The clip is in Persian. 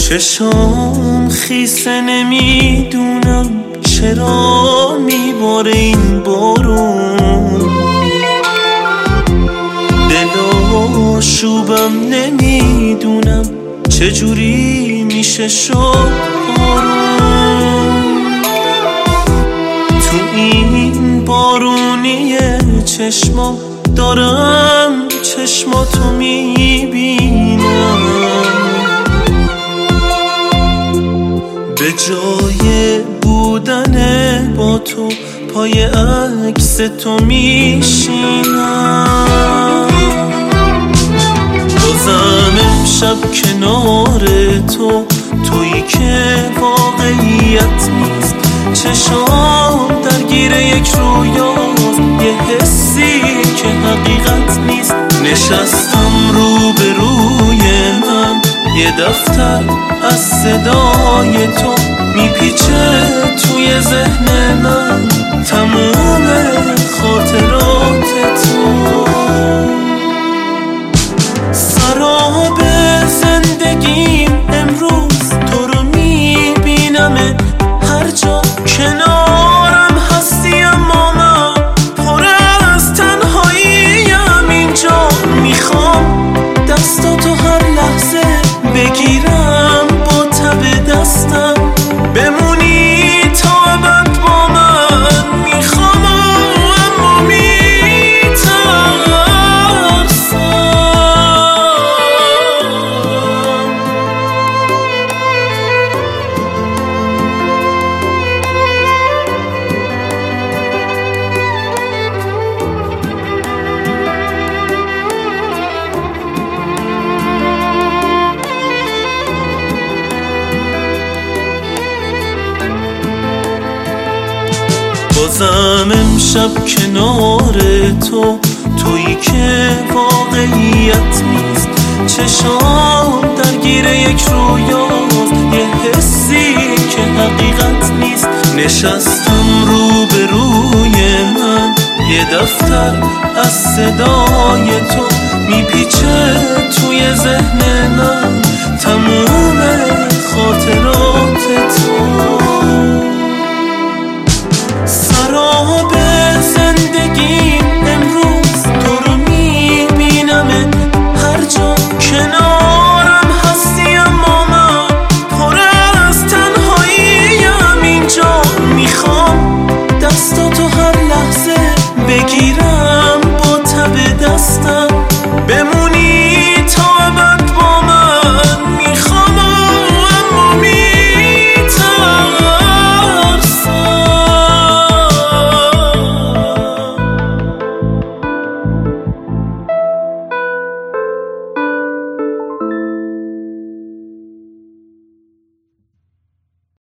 چشام خیسه نمیدونم چرا میباره این بارون، دل آشوبم نمیدونم چجوری میشه شد آروم. تو این بارونی چشما دارم چشماتو میبینم، به جای بودن با تو پای عکس تو میشینم. بازم امشب کنار تو، تویی که واقعیت نیست، چشام درگیر یک رویاست، یه حسی که حقیقت نیست. نشستم روبروی من، یه دفتر از صدای تو میپیچه توی ذهن من، تموم خاطرات تو. سراب زندگیم امروز تو رو میبینم، هر جا کنارم هستی اما من پر از تنهاییم. اینجا میخوام دستاتو هر لحظه بگیرم، با تب دستم بمونی تا ابد با من. میخوام اما میترسم. بازم امشب کنار تو، تویی که واقعیت نیست، چشام درگیر یک رویاست، یه حسی که حقیقت نیست. نشستم روبروی من، یه دفتر از صدای تو میپیچه توی ذهن من، تموم